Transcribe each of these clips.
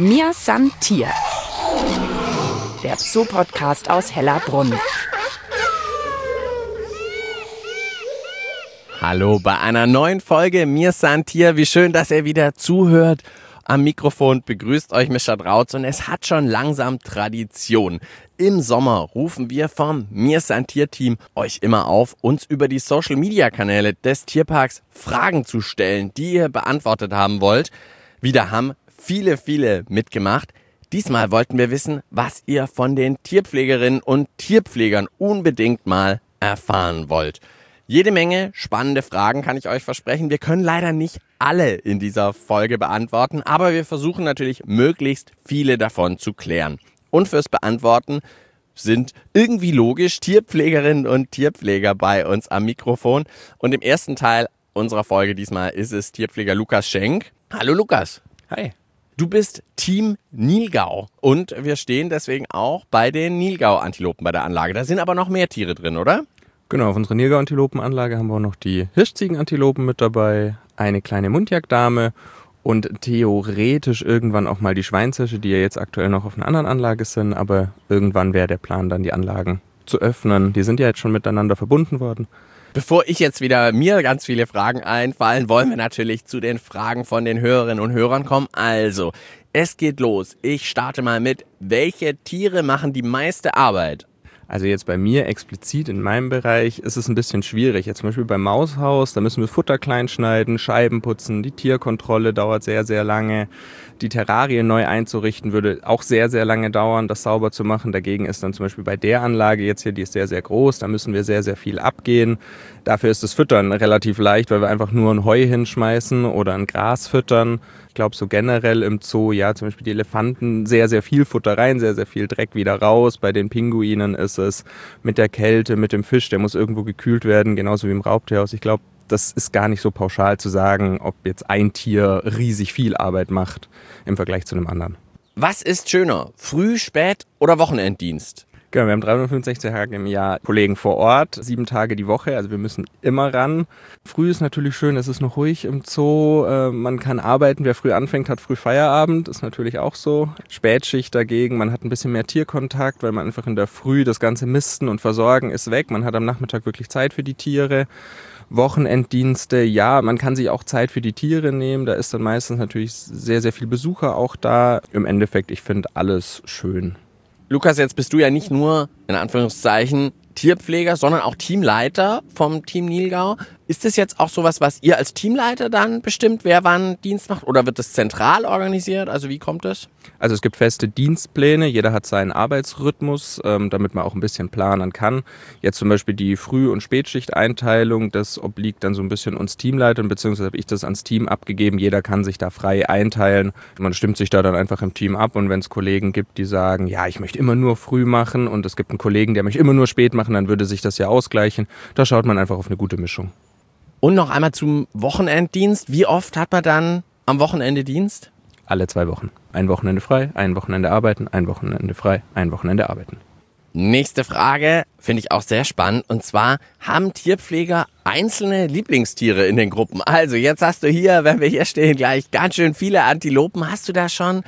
Mir san Tier, der Zoo-Podcast aus Hellerbrunn. Hallo bei einer neuen Folge Mir san Tier. Wie schön, dass ihr wieder zuhört. Am Mikrofon begrüßt euch Mischa Drautz und es hat schon langsam Tradition. Im Sommer rufen wir vom Mir san Tier Team euch immer auf, uns über die Social-Media-Kanäle des Tierparks Fragen zu stellen, die ihr beantwortet haben wollt. Wieder haben viele mitgemacht. Diesmal wollten wir wissen, was ihr von den Tierpflegerinnen und Tierpflegern unbedingt mal erfahren wollt. Jede Menge spannende Fragen kann ich euch versprechen. Wir können leider nicht alle in dieser Folge beantworten, aber wir versuchen natürlich möglichst viele davon zu klären. Und fürs Beantworten sind irgendwie logisch Tierpflegerinnen und Tierpfleger bei uns am Mikrofon. Und im ersten Teil unserer Folge diesmal ist es Tierpfleger Lukas Schenk. Hallo Lukas. Hi. Du bist Team Nilgau und wir stehen deswegen auch bei den Nilgau-Antilopen bei der Anlage. Da sind aber noch mehr Tiere drin, oder? Genau, auf unserer Nilgau-Antilopenanlage haben wir auch noch die Hirschziegenantilopen mit dabei, eine kleine Muntjagddame und theoretisch irgendwann auch mal die Schweinshirsche, die ja jetzt aktuell noch auf einer anderen Anlage sind, aber irgendwann wäre der Plan dann, die Anlagen zu öffnen. Die sind ja jetzt schon miteinander verbunden worden. Bevor ich jetzt wieder mir ganz viele Fragen einfallen, wollen wir natürlich zu den Fragen von den Hörerinnen und Hörern kommen. Also, es geht los. Ich starte mal mit, welche Tiere machen die meiste Arbeit? Also jetzt bei mir explizit in meinem Bereich ist es ein bisschen schwierig. Jetzt zum Beispiel beim Maushaus, da müssen wir Futter klein schneiden, Scheiben putzen, die Tierkontrolle dauert sehr lange. Die Terrarien neu einzurichten würde auch sehr lange dauern, das sauber zu machen. Dagegen ist dann zum Beispiel bei der Anlage jetzt hier, die ist sehr groß, da müssen wir sehr viel abgehen. Dafür ist das Füttern relativ leicht, weil wir einfach nur ein Heu hinschmeißen oder ein Gras füttern. Ich glaube so generell im Zoo, ja, zum Beispiel die Elefanten, sehr viel Futter rein, sehr viel Dreck wieder raus. Bei den Pinguinen ist es mit der Kälte, mit dem Fisch, der muss irgendwo gekühlt werden, genauso wie im Raubtierhaus. Ich glaube, das ist gar nicht so pauschal zu sagen, ob jetzt ein Tier riesig viel Arbeit macht im Vergleich zu einem anderen. Was ist schöner, Früh-, Spät- oder Wochenenddienst? Genau, wir haben 365 Tage im Jahr Kollegen vor Ort, 7 Tage die Woche, also wir müssen immer ran. Früh ist natürlich schön, es ist noch ruhig im Zoo, man kann arbeiten, wer früh anfängt, hat früh Feierabend, ist natürlich auch so. Spätschicht dagegen, man hat ein bisschen mehr Tierkontakt, weil man einfach in der Früh das ganze Misten und Versorgen ist weg, man hat am Nachmittag wirklich Zeit für die Tiere. Wochenenddienste, ja, man kann sich auch Zeit für die Tiere nehmen, da ist dann meistens natürlich sehr viel Besucher auch da. Im Endeffekt, ich finde alles schön. Lukas, jetzt bist du ja nicht nur, in Anführungszeichen, Tierpfleger, sondern auch Teamleiter vom Team Nilgau. Ist das jetzt auch sowas, was ihr als Teamleiter dann bestimmt, wer wann Dienst macht? Oder wird das zentral organisiert? Also wie kommt das? Also es gibt feste Dienstpläne, jeder hat seinen Arbeitsrhythmus, damit man auch ein bisschen planen kann. Jetzt zum Beispiel die Früh- und Spätschichteinteilung, das obliegt dann so ein bisschen uns Teamleitern, beziehungsweise habe ich das ans Team abgegeben. Jeder kann sich da frei einteilen. Man stimmt sich da dann einfach im Team ab und wenn es Kollegen gibt, die sagen, ja, ich möchte immer nur früh machen und es gibt einen Kollegen, der möchte immer nur spät machen, dann würde sich das ja ausgleichen. Da schaut man einfach auf eine gute Mischung. Und noch einmal zum Wochenenddienst. Wie oft hat man dann am Wochenende Dienst? Alle 2 Wochen. Ein Wochenende frei, ein Wochenende arbeiten, ein Wochenende frei, ein Wochenende arbeiten. Nächste Frage finde ich auch sehr spannend. Und zwar, haben Tierpfleger einzelne Lieblingstiere in den Gruppen? Also jetzt hast du hier, wenn wir hier stehen, gleich ganz schön viele Antilopen. Hast du da schon,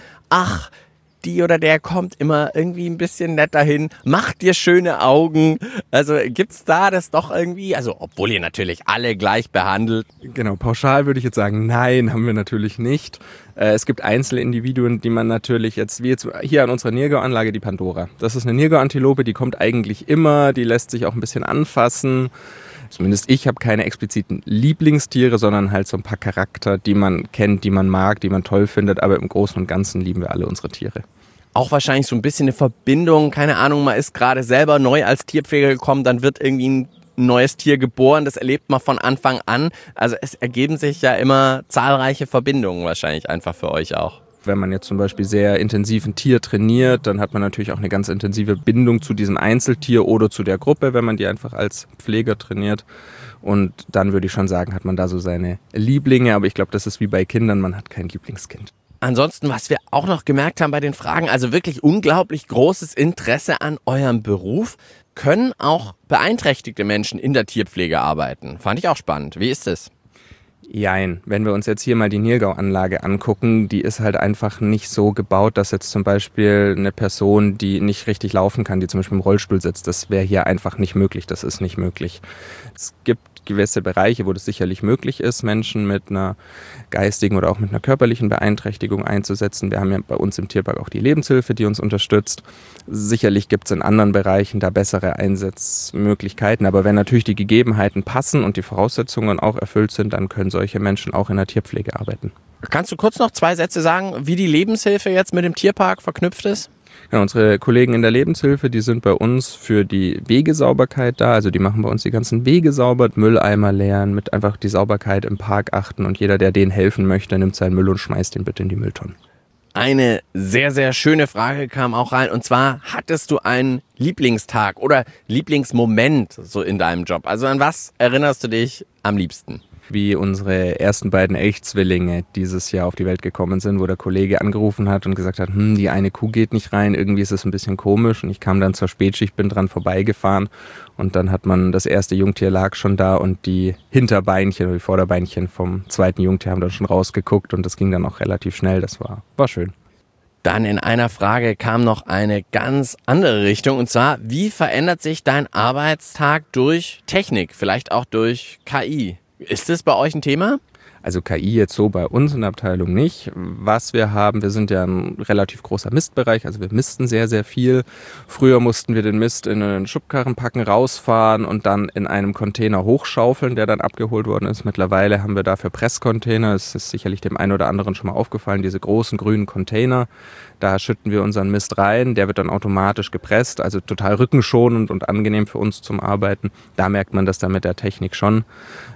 die oder der kommt immer irgendwie ein bisschen netter hin, macht dir schöne Augen. Also gibt's da das doch irgendwie, also obwohl ihr natürlich alle gleich behandelt? Genau, pauschal würde ich jetzt sagen, nein, haben wir natürlich nicht. Es gibt Einzelindividuen, die man natürlich jetzt, wie jetzt hier an unserer Nilgau-Anlage, die Pandora. Das ist eine Nilgau-Antilope, die kommt eigentlich immer, die lässt sich auch ein bisschen anfassen. Zumindest ich habe keine expliziten Lieblingstiere, sondern halt so ein paar Charakter, die man kennt, die man mag, die man toll findet. Aber im Großen und Ganzen lieben wir alle unsere Tiere. Auch wahrscheinlich so ein bisschen eine Verbindung, keine Ahnung, man ist gerade selber neu als Tierpfleger gekommen, dann wird irgendwie ein neues Tier geboren, das erlebt man von Anfang an. Also es ergeben sich ja immer zahlreiche Verbindungen wahrscheinlich einfach für euch auch. Wenn man jetzt zum Beispiel sehr intensiv ein Tier trainiert, dann hat man natürlich auch eine ganz intensive Bindung zu diesem Einzeltier oder zu der Gruppe, wenn man die einfach als Pfleger trainiert. Und dann würde ich schon sagen, hat man da so seine Lieblinge. Aber ich glaube, das ist wie bei Kindern, man hat kein Lieblingskind. Ansonsten, was wir auch noch gemerkt haben bei den Fragen, also wirklich unglaublich großes Interesse an eurem Beruf. Können auch beeinträchtigte Menschen in der Tierpflege arbeiten? Fand ich auch spannend. Wie ist es? Jein. Wenn wir uns jetzt hier mal die Nilgau-Anlage angucken, die ist halt einfach nicht so gebaut, dass jetzt zum Beispiel eine Person, die nicht richtig laufen kann, die zum Beispiel im Rollstuhl sitzt, das wäre hier einfach nicht möglich. Das ist nicht möglich. Es gibt gewisse Bereiche, wo das sicherlich möglich ist, Menschen mit einer geistigen oder auch mit einer körperlichen Beeinträchtigung einzusetzen. Wir haben ja bei uns im Tierpark auch die Lebenshilfe, die uns unterstützt. Sicherlich gibt es in anderen Bereichen da bessere Einsatzmöglichkeiten, aber wenn natürlich die Gegebenheiten passen und die Voraussetzungen auch erfüllt sind, dann können solche Menschen auch in der Tierpflege arbeiten. Kannst du kurz noch 2 Sätze sagen, wie die Lebenshilfe jetzt mit dem Tierpark verknüpft ist? Ja, unsere Kollegen in der Lebenshilfe, die sind bei uns für die Wegesauberkeit da. Also die machen bei uns die ganzen Wege sauber, Mülleimer leeren, mit einfach die Sauberkeit im Park achten. Und jeder, der denen helfen möchte, nimmt seinen Müll und schmeißt ihn bitte in die Mülltonnen. Eine sehr, sehr schöne Frage kam auch rein. Und zwar, hattest du einen Lieblingstag oder Lieblingsmoment so in deinem Job? Also an was erinnerst du dich am liebsten? Wie unsere ersten beiden Elchzwillinge dieses Jahr auf die Welt gekommen sind, wo der Kollege angerufen hat und gesagt hat, die eine Kuh geht nicht rein, irgendwie ist es ein bisschen komisch. Und ich kam dann zur Spätschicht, bin dran vorbeigefahren und dann hat man, das erste Jungtier lag schon da und die Hinterbeinchen oder die Vorderbeinchen vom zweiten Jungtier haben dann schon rausgeguckt und das ging dann auch relativ schnell, das war schön. Dann in einer Frage kam noch eine ganz andere Richtung und zwar, wie verändert sich dein Arbeitstag durch Technik, vielleicht auch durch KI? Ist das bei euch ein Thema? Also KI jetzt so bei uns in der Abteilung nicht. Was wir haben, wir sind ja ein relativ großer Mistbereich, also wir misten sehr, sehr viel. Früher mussten wir den Mist in einen Schubkarren packen, rausfahren und dann in einem Container hochschaufeln, der dann abgeholt worden ist. Mittlerweile haben wir dafür Presscontainer. Es ist sicherlich dem einen oder anderen schon mal aufgefallen, diese großen grünen Container. Da schütten wir unseren Mist rein, der wird dann automatisch gepresst, also total rückenschonend und angenehm für uns zum Arbeiten. Da merkt man das dann mit der Technik schon.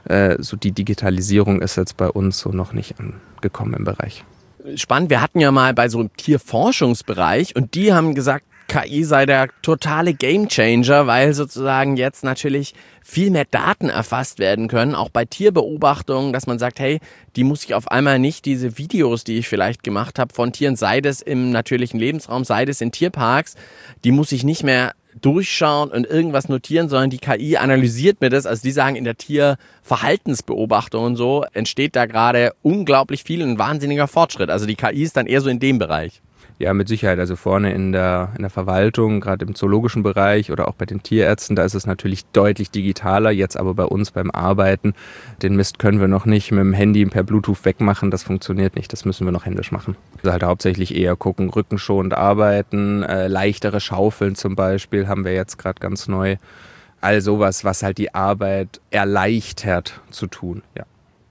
So die Digitalisierung ist jetzt bei uns so noch nicht angekommen im Bereich. Spannend, wir hatten ja mal bei so einem Tierforschungsbereich und die haben gesagt, KI sei der totale Gamechanger, weil sozusagen jetzt natürlich viel mehr Daten erfasst werden können, auch bei Tierbeobachtungen, dass man sagt, hey, die muss ich auf einmal nicht, diese Videos, die ich vielleicht gemacht habe von Tieren, sei das im natürlichen Lebensraum, sei das in Tierparks, die muss ich nicht mehr durchschauen und irgendwas notieren, sondern die KI analysiert mir das. Also die sagen, in der Tierverhaltensbeobachtung und so entsteht da gerade unglaublich viel und ein wahnsinniger Fortschritt. Also die KI ist dann eher so in dem Bereich. Ja, mit Sicherheit. Also vorne in der Verwaltung, gerade im zoologischen Bereich oder auch bei den Tierärzten, da ist es natürlich deutlich digitaler. Jetzt aber bei uns beim Arbeiten, den Mist können wir noch nicht mit dem Handy per Bluetooth wegmachen. Das funktioniert nicht. Das müssen wir noch händisch machen. Also halt hauptsächlich eher gucken, rückenschonend arbeiten, leichtere Schaufeln zum Beispiel haben wir jetzt gerade ganz neu. All sowas, was halt die Arbeit erleichtert zu tun, ja.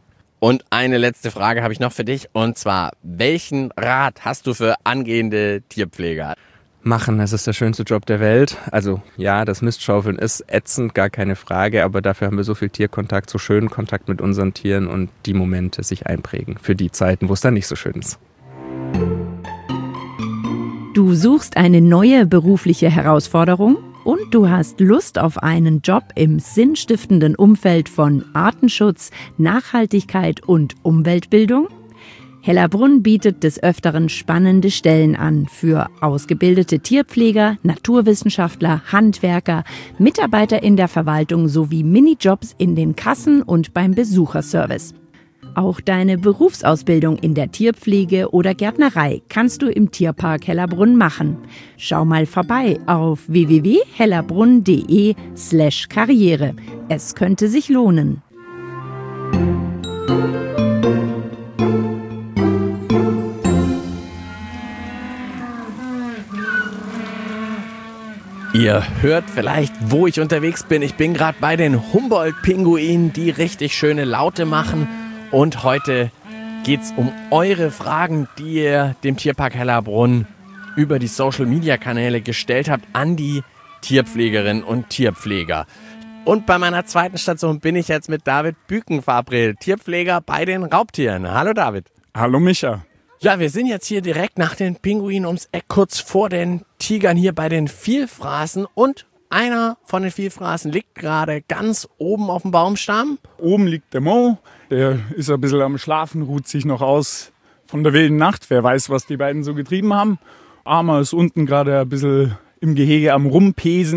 Und eine letzte Frage habe ich noch für dich und zwar, welchen Rat hast du für angehende Tierpfleger? Machen, das ist der schönste Job der Welt. Also ja, das Mistschaufeln ist ätzend, gar keine Frage, aber dafür haben wir so viel Tierkontakt, so schönen Kontakt mit unseren Tieren und die Momente sich einprägen für die Zeiten, wo es dann nicht so schön ist. Du suchst eine neue berufliche Herausforderung? Und du hast Lust auf einen Job im sinnstiftenden Umfeld von Artenschutz, Nachhaltigkeit und Umweltbildung? Hellerbrunn bietet des Öfteren spannende Stellen an für ausgebildete Tierpfleger, Naturwissenschaftler, Handwerker, Mitarbeiter in der Verwaltung sowie Minijobs in den Kassen und beim Besucherservice. Auch deine Berufsausbildung in der Tierpflege oder Gärtnerei kannst du im Tierpark Hellerbrunn machen. Schau mal vorbei auf www.hellerbrunn.de/Karriere. Es könnte sich lohnen. Ihr hört vielleicht, wo ich unterwegs bin. Ich bin gerade bei den Humboldt-Pinguinen, die richtig schöne Laute machen. Und heute geht's um eure Fragen, die ihr dem Tierpark Hellerbrunn über die Social-Media-Kanäle gestellt habt an die Tierpflegerinnen und Tierpfleger. Und bei meiner zweiten Station bin ich jetzt mit David Büken verabredet, Tierpfleger bei den Raubtieren. Hallo David. Hallo Micha. Ja, wir sind jetzt hier direkt nach den Pinguinen ums Eck, kurz vor den Tigern hier bei den Vielfraßen und einer von den Vielfraßen liegt gerade ganz oben auf dem Baumstamm. Oben liegt der Mo, der ist ein bisschen am Schlafen, ruht sich noch aus von der wilden Nacht. Wer weiß, was die beiden so getrieben haben. Armer ist unten gerade ein bisschen im Gehege am Rumpesen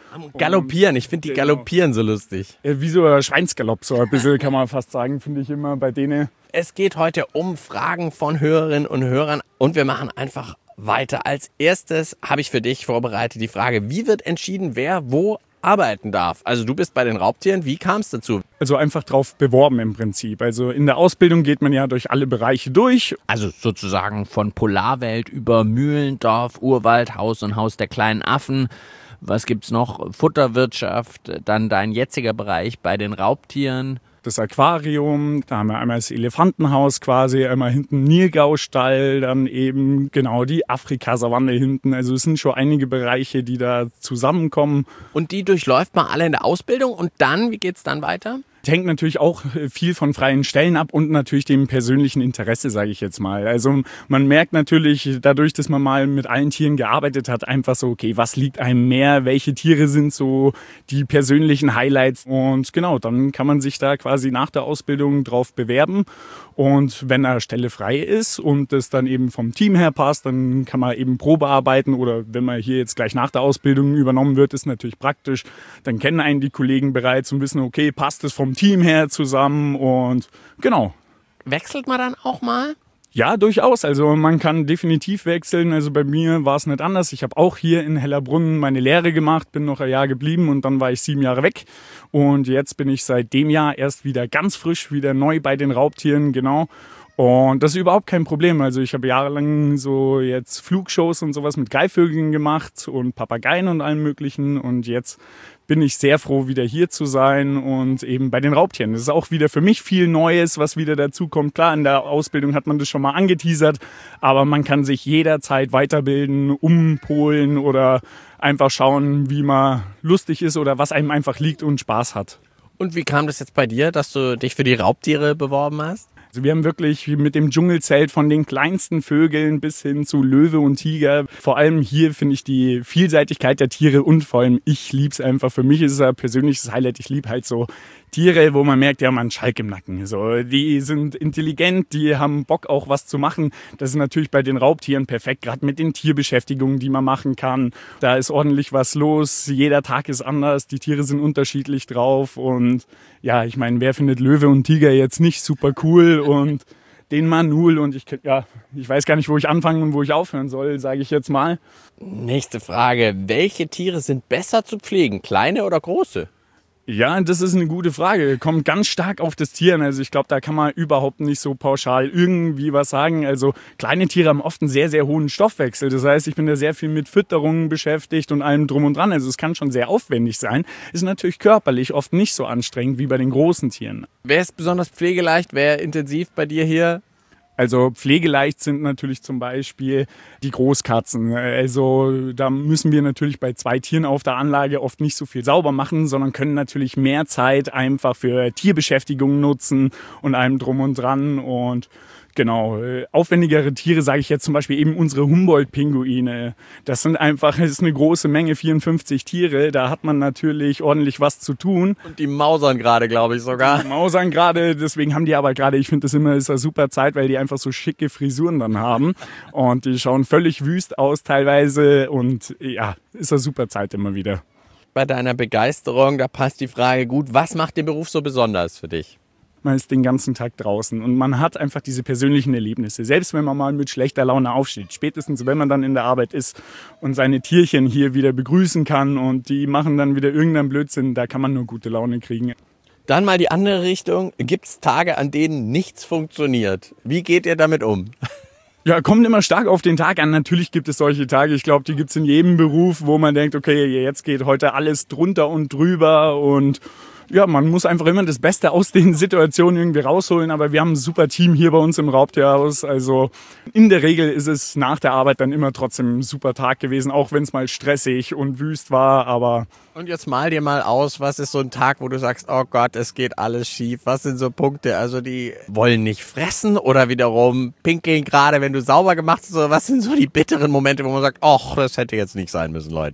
Galoppieren, ich finde die Galoppieren so lustig. Wie so ein Schweinsgalopp, so ein bisschen kann man fast sagen, finde ich immer bei denen. Es geht heute um Fragen von Hörerinnen und Hörern und wir machen einfach weiter. Als erstes habe ich für dich vorbereitet die Frage, wie wird entschieden, wer wo arbeiten darf? Also du bist bei den Raubtieren, wie kam es dazu? Also einfach drauf beworben im Prinzip. Also in der Ausbildung geht man ja durch alle Bereiche durch. Also sozusagen von Polarwelt über Mühlendorf, Urwald, Haus und Haus der kleinen Affen. Was gibt's noch? Futterwirtschaft, dann dein jetziger Bereich bei den Raubtieren. Das Aquarium, da haben wir einmal das Elefantenhaus quasi, einmal hinten Nilgau-Stall, dann eben genau die Afrikasavanne hinten. Also es sind schon einige Bereiche, die da zusammenkommen. Und die durchläuft man alle in der Ausbildung und dann, wie geht's dann weiter? Hängt natürlich auch viel von freien Stellen ab und natürlich dem persönlichen Interesse, sage ich jetzt mal. Also man merkt natürlich dadurch, dass man mal mit allen Tieren gearbeitet hat, einfach so, okay, was liegt einem mehr, welche Tiere sind so die persönlichen Highlights und genau, dann kann man sich da quasi nach der Ausbildung drauf bewerben und wenn eine Stelle frei ist und das dann eben vom Team her passt, dann kann man eben Probe arbeiten oder wenn man hier jetzt gleich nach der Ausbildung übernommen wird, ist natürlich praktisch, dann kennen einen die Kollegen bereits und wissen, okay, passt es vom Team her zusammen und genau. Wechselt man dann auch mal? Ja, durchaus. Also man kann definitiv wechseln. Also bei mir war es nicht anders. Ich habe auch hier in Hellerbrunn meine Lehre gemacht, bin noch ein Jahr geblieben und dann war ich 7 Jahre weg. Und jetzt bin ich seit dem Jahr erst wieder ganz frisch, wieder neu bei den Raubtieren, genau. Und das ist überhaupt kein Problem. Also ich habe jahrelang so jetzt Flugshows und sowas mit Greifvögeln gemacht und Papageien und allem Möglichen. Und jetzt bin ich sehr froh, wieder hier zu sein und eben bei den Raubtieren. Das ist auch wieder für mich viel Neues, was wieder dazu kommt. Klar, in der Ausbildung hat man das schon mal angeteasert, aber man kann sich jederzeit weiterbilden, umpolen oder einfach schauen, wie man lustig ist oder was einem einfach liegt und Spaß hat. Und wie kam das jetzt bei dir, dass du dich für die Raubtiere beworben hast? Also wir haben wirklich mit dem Dschungelzelt von den kleinsten Vögeln bis hin zu Löwe und Tiger. Vor allem hier finde ich die Vielseitigkeit der Tiere und vor allem ich liebe es einfach. Für mich ist es ein persönliches Highlight. Ich liebe halt so Tiere, wo man merkt, ja, man hat einen Schalk im Nacken. So, die sind intelligent, die haben Bock auch was zu machen. Das ist natürlich bei den Raubtieren perfekt, gerade mit den Tierbeschäftigungen, die man machen kann. Da ist ordentlich was los. Jeder Tag ist anders. Die Tiere sind unterschiedlich drauf und ja, ich meine, wer findet Löwe und Tiger jetzt nicht super cool und den Manul und ich weiß gar nicht, wo ich anfangen und wo ich aufhören soll, sage ich jetzt mal. Nächste Frage. Welche Tiere sind besser zu pflegen, kleine oder große? Ja, das ist eine gute Frage. Kommt ganz stark auf das Tier an. Also ich glaube, da kann man überhaupt nicht so pauschal irgendwie was sagen. Also kleine Tiere haben oft einen sehr, sehr hohen Stoffwechsel. Das heißt, ich bin da sehr viel mit Fütterungen beschäftigt und allem drum und dran. Also es kann schon sehr aufwendig sein. Ist natürlich körperlich oft nicht so anstrengend wie bei den großen Tieren. Wer ist besonders pflegeleicht, wer intensiv bei dir hier? Also pflegeleicht sind natürlich zum Beispiel die Großkatzen. Also da müssen wir natürlich bei 2 Tieren auf der Anlage oft nicht so viel sauber machen, sondern können natürlich mehr Zeit einfach für Tierbeschäftigung nutzen und allem drum und dran. Und genau, aufwendigere Tiere, sage ich jetzt zum Beispiel eben unsere Humboldt-Pinguine. Das ist eine große Menge, 54 Tiere. Da hat man natürlich ordentlich was zu tun. Und die mausern gerade, glaube ich sogar. Die mausern gerade, deswegen haben die aber gerade, ich finde das immer ist eine super Zeit, weil die einfach so schicke Frisuren dann haben. Und die schauen völlig wüst aus teilweise und ja, ist eine super Zeit immer wieder. Bei deiner Begeisterung, da passt die Frage gut, was macht den Beruf so besonders für dich? Man ist den ganzen Tag draußen und man hat einfach diese persönlichen Erlebnisse. Selbst wenn man mal mit schlechter Laune aufsteht, spätestens wenn man dann in der Arbeit ist und seine Tierchen hier wieder begrüßen kann und die machen dann wieder irgendeinen Blödsinn, da kann man nur gute Laune kriegen. Dann mal die andere Richtung. Gibt es Tage, an denen nichts funktioniert? Wie geht ihr damit um? Ja, kommt immer stark auf den Tag an. Natürlich gibt es solche Tage. Ich glaube, die gibt es in jedem Beruf, wo man denkt, okay, jetzt geht heute alles drunter und drüber und ja, man muss einfach immer das Beste aus den Situationen irgendwie rausholen. Aber wir haben ein super Team hier bei uns im Raubtierhaus. Also in der Regel ist es nach der Arbeit dann immer trotzdem ein super Tag gewesen, auch wenn es mal stressig und wüst war. Aber und jetzt mal dir mal aus, was ist so ein Tag, wo du sagst, oh Gott, es geht alles schief. Was sind so Punkte? Also die wollen nicht fressen oder wiederum pinkeln gerade, wenn du sauber gemacht hast. Oder was sind so die bitteren Momente, wo man sagt, ach, das hätte jetzt nicht sein müssen, Leute?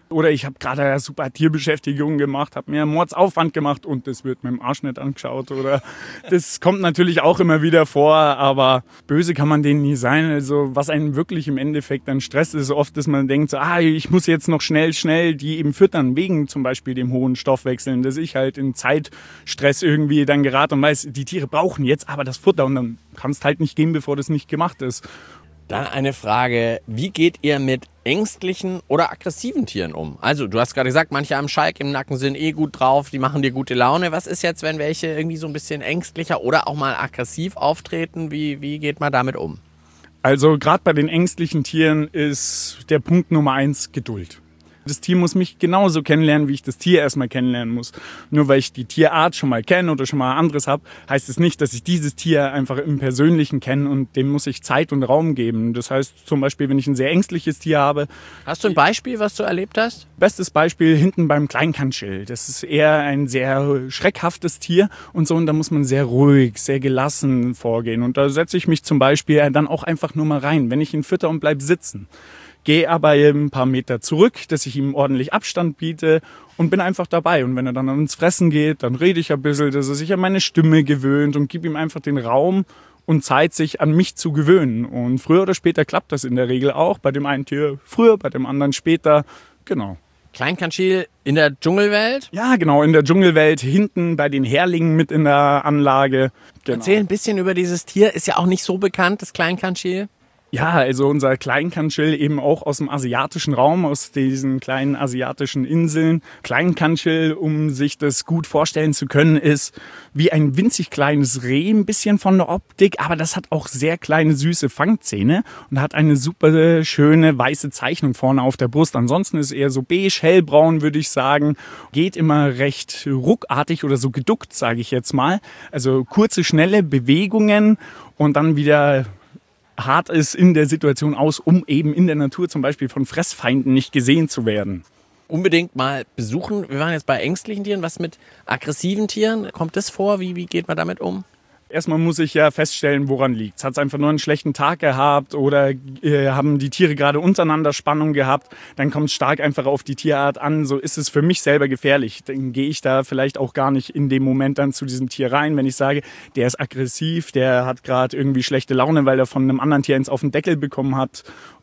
Oder ich habe gerade eine super Tierbeschäftigung gemacht, habe mir einen Mordsaufwand gemacht und das wird mit dem Arsch nicht angeschaut. Oder das kommt natürlich auch immer wieder vor, aber böse kann man denen nie sein. Also was einen wirklich im Endeffekt dann stresst, ist oft, dass man denkt, so, ich muss jetzt noch schnell die eben füttern, wegen zum Beispiel dem hohen Stoffwechseln, dass ich halt in Zeitstress irgendwie dann gerate und weiß, die Tiere brauchen jetzt aber das Futter und dann kannst halt nicht gehen, bevor das nicht gemacht ist. Dann eine Frage, wie geht ihr mit ängstlichen oder aggressiven Tieren um? Also du hast gerade gesagt, manche am Schalk im Nacken sind gut drauf, die machen dir gute Laune. Was ist jetzt, wenn welche irgendwie so ein bisschen ängstlicher oder auch mal aggressiv auftreten? Wie geht man damit um? Also gerade bei den ängstlichen Tieren ist der Punkt Nummer 1 Geduld. Das Tier muss mich genauso kennenlernen, wie ich das Tier erstmal kennenlernen muss. Nur weil ich die Tierart schon mal kenne oder schon mal anderes habe, heißt es nicht, dass ich dieses Tier einfach im Persönlichen kenne und dem muss ich Zeit und Raum geben. Das heißt zum Beispiel, wenn ich ein sehr ängstliches Tier habe. Hast du ein Beispiel, was du erlebt hast? Bestes Beispiel hinten beim Kleinkantschel. Das ist eher ein sehr schreckhaftes Tier und so. Und da muss man sehr ruhig, sehr gelassen vorgehen. Und da setze ich mich zum Beispiel dann auch einfach nur mal rein, wenn ich ihn fütter und bleib sitzen. Gehe aber ein paar Meter zurück, dass ich ihm ordentlich Abstand biete und bin einfach dabei. Und wenn er dann ans Fressen geht, dann rede ich ein bisschen, dass er sich an meine Stimme gewöhnt und gebe ihm einfach den Raum und Zeit, sich an mich zu gewöhnen. Und früher oder später klappt das in der Regel auch. Bei dem einen Tier früher, bei dem anderen später. Genau. Kleinkantschel in der Dschungelwelt? Ja, genau, in der Dschungelwelt, hinten bei den Herlingen mit in der Anlage. Genau. Erzähl ein bisschen über dieses Tier. Ist ja auch nicht so bekannt, das Kleinkantschel. Ja, also unser Kleinkantschel eben auch aus dem asiatischen Raum, aus diesen kleinen asiatischen Inseln. Kleinkantschel, um sich das gut vorstellen zu können, ist wie ein winzig kleines Reh, ein bisschen von der Optik, aber das hat auch sehr kleine, süße Fangzähne und hat eine super schöne weiße Zeichnung vorne auf der Brust. Ansonsten ist eher so beige, hellbraun, würde ich sagen. Geht immer recht ruckartig oder so geduckt, sage ich jetzt mal. Also kurze, schnelle Bewegungen und dann wieder hart ist in der Situation aus, um eben in der Natur zum Beispiel von Fressfeinden nicht gesehen zu werden. Unbedingt mal besuchen. Wir waren jetzt bei ängstlichen Tieren. Was mit aggressiven Tieren? Kommt das vor? Wie geht man damit um? Erstmal muss ich ja feststellen, woran liegt es. Hat es einfach nur einen schlechten Tag gehabt oder haben die Tiere gerade untereinander Spannung gehabt? Dann kommt es stark einfach auf die Tierart an. So ist es für mich selber gefährlich. Dann gehe ich da vielleicht auch gar nicht in dem Moment dann zu diesem Tier rein. Wenn ich sage, der ist aggressiv, der hat gerade irgendwie schlechte Laune, weil er von einem anderen Tier eins auf den Deckel bekommen hat.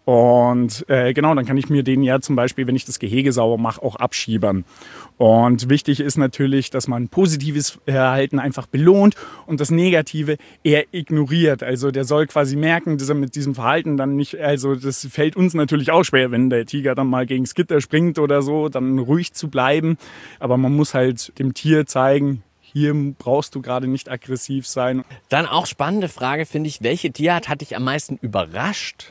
Und genau, dann kann ich mir den ja zum Beispiel, wenn ich das Gehege sauber mache, auch abschiebern. Und wichtig ist natürlich, dass man positives Verhalten einfach belohnt und das Negative eher ignoriert. Also der soll quasi merken, dass er mit diesem Verhalten dann nicht, also das fällt uns natürlich auch schwer, wenn der Tiger dann mal gegens Gitter springt oder so, dann ruhig zu bleiben. Aber man muss halt dem Tier zeigen, hier brauchst du gerade nicht aggressiv sein. Dann auch spannende Frage, finde ich, welche Tierart hat dich am meisten überrascht?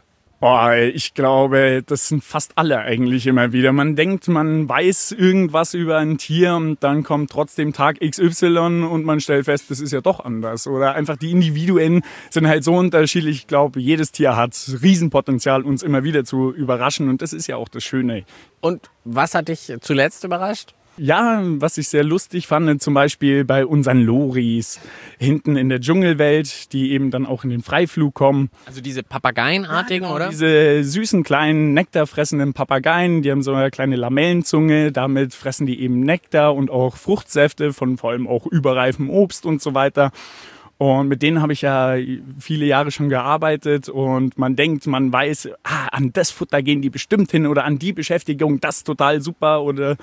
Ich glaube, das sind fast alle eigentlich immer wieder. Man denkt, man weiß irgendwas über ein Tier und dann kommt trotzdem Tag XY und man stellt fest, das ist ja doch anders. Oder einfach die Individuen sind halt so unterschiedlich. Ich glaube, jedes Tier hat Riesenpotenzial, uns immer wieder zu überraschen und das ist ja auch das Schöne. Und was hat dich zuletzt überrascht? Ja, was ich sehr lustig fand, zum Beispiel bei unseren Loris hinten in der Dschungelwelt, die eben dann auch in den Freiflug kommen. Also diese Papageienartigen, oder? Diese süßen kleinen nektarfressenden Papageien, die haben so eine kleine Lamellenzunge, damit fressen die eben Nektar und auch Fruchtsäfte von vor allem auch überreifem Obst und so weiter. Und mit denen habe ich ja viele Jahre schon gearbeitet und man denkt, man weiß, an das Futter gehen die bestimmt hin oder an die Beschäftigung, das ist total super oder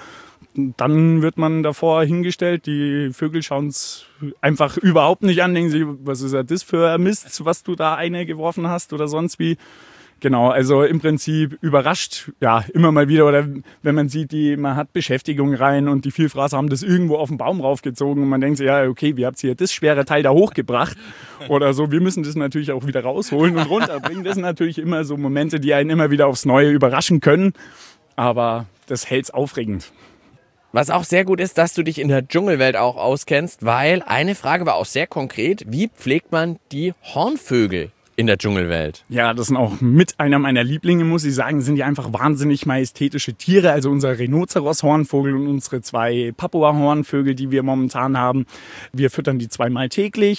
dann wird man davor hingestellt, die Vögel schauen es einfach überhaupt nicht an, denken sie, was ist das für Mist, was du da geworfen hast oder sonst wie. Genau, also im Prinzip überrascht, ja, immer mal wieder, oder wenn man sieht, man hat Beschäftigung rein und die Vielfraßer haben das irgendwo auf den Baum raufgezogen und man denkt sich, ja, okay, wie habt ihr das schwere Teil da hochgebracht oder so, wir müssen das natürlich auch wieder rausholen und runterbringen. Das sind natürlich immer so Momente, die einen immer wieder aufs Neue überraschen können, aber das hält's aufregend. Was auch sehr gut ist, dass du dich in der Dschungelwelt auch auskennst, weil eine Frage war auch sehr konkret, wie pflegt man die Hornvögel in der Dschungelwelt? Ja, das sind auch mit einer meiner Lieblinge, muss ich sagen, sind die einfach wahnsinnig majestätische Tiere. Also unser Rhinoceros-Hornvogel und unsere 2 Papua-Hornvögel, die wir momentan haben. Wir füttern die 2-mal täglich.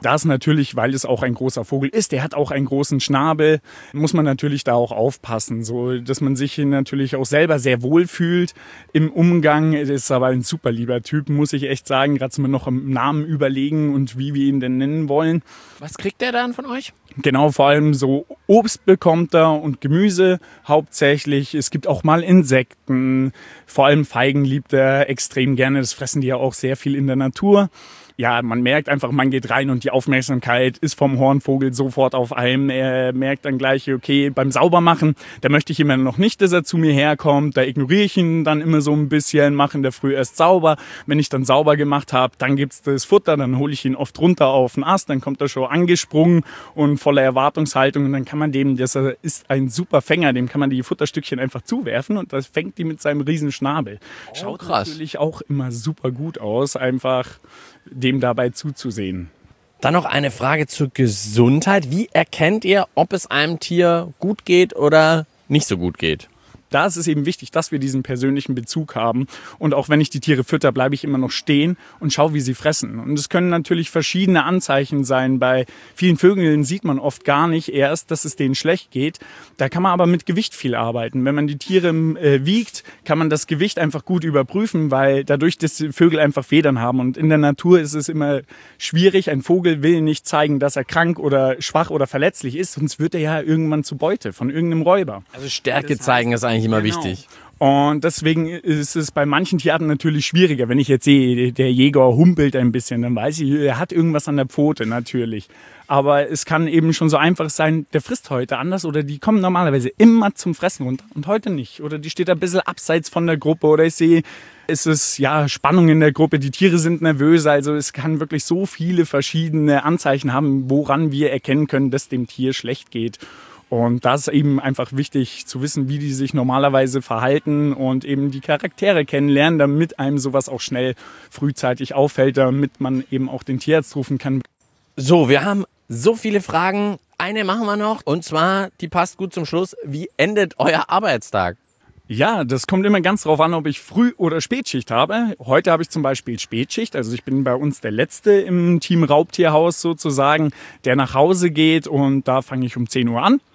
Das natürlich, weil es auch ein großer Vogel ist, der hat auch einen großen Schnabel, muss man natürlich da auch aufpassen, so dass man sich natürlich auch selber sehr wohl fühlt im Umgang. Das ist aber ein super lieber Typ, muss ich echt sagen, gerade mal noch im Namen überlegen und wie wir ihn denn nennen wollen. Was kriegt der dann von euch? Genau, vor allem so Obst bekommt er und Gemüse hauptsächlich. Es gibt auch mal Insekten, vor allem Feigen liebt er extrem gerne, das fressen die ja auch sehr viel in der Natur. Ja, man merkt einfach, man geht rein und die Aufmerksamkeit ist vom Hornvogel sofort auf einem. Er merkt dann gleich, okay, beim Saubermachen, da möchte ich immer noch nicht, dass er zu mir herkommt. Da ignoriere ich ihn dann immer so ein bisschen, mache in der Früh erst sauber. Wenn ich dann sauber gemacht habe, dann gibt's das Futter, dann hole ich ihn oft runter auf den Ast, dann kommt er schon angesprungen und voller Erwartungshaltung. Und dann kann man dem, das ist ein super Fänger, dem kann man die Futterstückchen einfach zuwerfen und das fängt die mit seinem riesen Schnabel. Schaut krass. Natürlich auch immer super gut aus, einfach dem dabei zuzusehen. Dann noch eine Frage zur Gesundheit. Wie erkennt ihr, ob es einem Tier gut geht oder nicht so gut geht? Da ist es eben wichtig, dass wir diesen persönlichen Bezug haben. Und auch wenn ich die Tiere fütter, bleibe ich immer noch stehen und schaue, wie sie fressen. Und es können natürlich verschiedene Anzeichen sein. Bei vielen Vögeln sieht man oft gar nicht erst, dass es denen schlecht geht. Da kann man aber mit Gewicht viel arbeiten. Wenn man die Tiere wiegt, kann man das Gewicht einfach gut überprüfen, weil dadurch, dass die Vögel einfach Federn haben. Und in der Natur ist es immer schwierig. Ein Vogel will nicht zeigen, dass er krank oder schwach oder verletzlich ist, sonst wird er ja irgendwann zu Beute von irgendeinem Räuber. Also Stärke zeigen ist eigentlich immer wichtig. Und deswegen ist es bei manchen Tierarten natürlich schwieriger. Wenn ich jetzt sehe, der Jäger humpelt ein bisschen, dann weiß ich, er hat irgendwas an der Pfote natürlich. Aber es kann eben schon so einfach sein, der frisst heute anders oder die kommen normalerweise immer zum Fressen runter und heute nicht. Oder die steht ein bisschen abseits von der Gruppe oder ich sehe, es ist ja Spannung in der Gruppe, die Tiere sind nervös. Also es kann wirklich so viele verschiedene Anzeichen haben, woran wir erkennen können, dass dem Tier schlecht geht. Und da ist eben einfach wichtig zu wissen, wie die sich normalerweise verhalten und eben die Charaktere kennenlernen, damit einem sowas auch schnell frühzeitig auffällt, damit man eben auch den Tierarzt rufen kann. So, wir haben so viele Fragen. Eine machen wir noch und zwar, die passt gut zum Schluss. Wie endet euer Arbeitstag? Ja, das kommt immer ganz drauf an, ob ich Früh- oder Spätschicht habe. Heute habe ich zum Beispiel Spätschicht. Also ich bin bei uns der Letzte im Team Raubtierhaus sozusagen, der nach Hause geht und da fange ich um 10 Uhr an.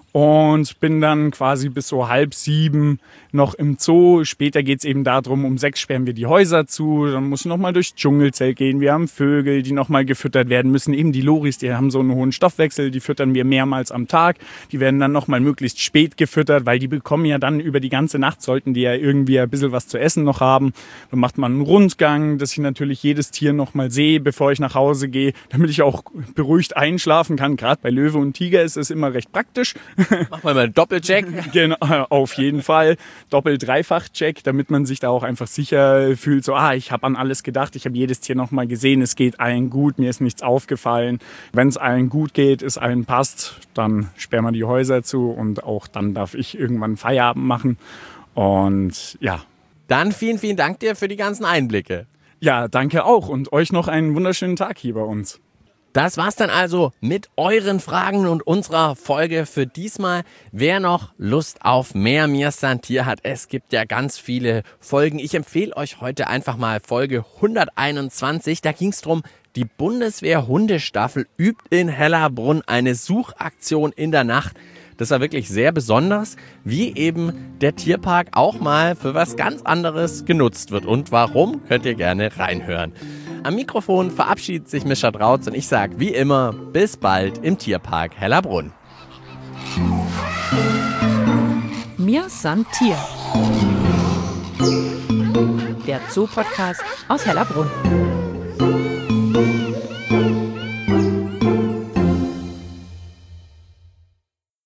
Und bin dann quasi bis so 6:30 noch im Zoo. Später geht's eben darum, um 6 sperren wir die Häuser zu. Dann muss ich nochmal durchs Dschungelzelt gehen. Wir haben Vögel, die nochmal gefüttert werden müssen. Eben die Loris, die haben so einen hohen Stoffwechsel. Die füttern wir mehrmals am Tag. Die werden dann nochmal möglichst spät gefüttert, weil die bekommen ja dann über die ganze Nacht, sollten die ja irgendwie ein bisschen was zu essen noch haben. Dann macht man einen Rundgang, dass ich natürlich jedes Tier nochmal sehe, bevor ich nach Hause gehe, damit ich auch beruhigt einschlafen kann. Gerade bei Löwe und Tiger ist es immer recht praktisch. Machen wir mal einen Doppelcheck. Genau, auf jeden Fall. Doppel-Dreifach-Check, damit man sich da auch einfach sicher fühlt. So, ich habe an alles gedacht, ich habe jedes Tier nochmal gesehen, es geht allen gut, mir ist nichts aufgefallen. Wenn es allen gut geht, es allen passt, dann sperren wir die Häuser zu und auch dann darf ich irgendwann Feierabend machen. Und ja. Dann vielen, vielen Dank dir für die ganzen Einblicke. Ja, danke auch und euch noch einen wunderschönen Tag hier bei uns. Das war's dann also mit euren Fragen und unserer Folge für diesmal. Wer noch Lust auf mehr Mir san Tier hat, es gibt ja ganz viele Folgen. Ich empfehle euch heute einfach mal Folge 121. Da ging's drum, die Bundeswehr-Hundestaffel übt in Hellerbrunn eine Suchaktion in der Nacht. Das war wirklich sehr besonders, wie eben der Tierpark auch mal für was ganz anderes genutzt wird. Und warum, könnt ihr gerne reinhören. Am Mikrofon verabschiedet sich Mischa Drautz und ich sage wie immer, bis bald im Tierpark Hellerbrunn. Mir san Tier. Der Zoo-Podcast aus Hellerbrunn.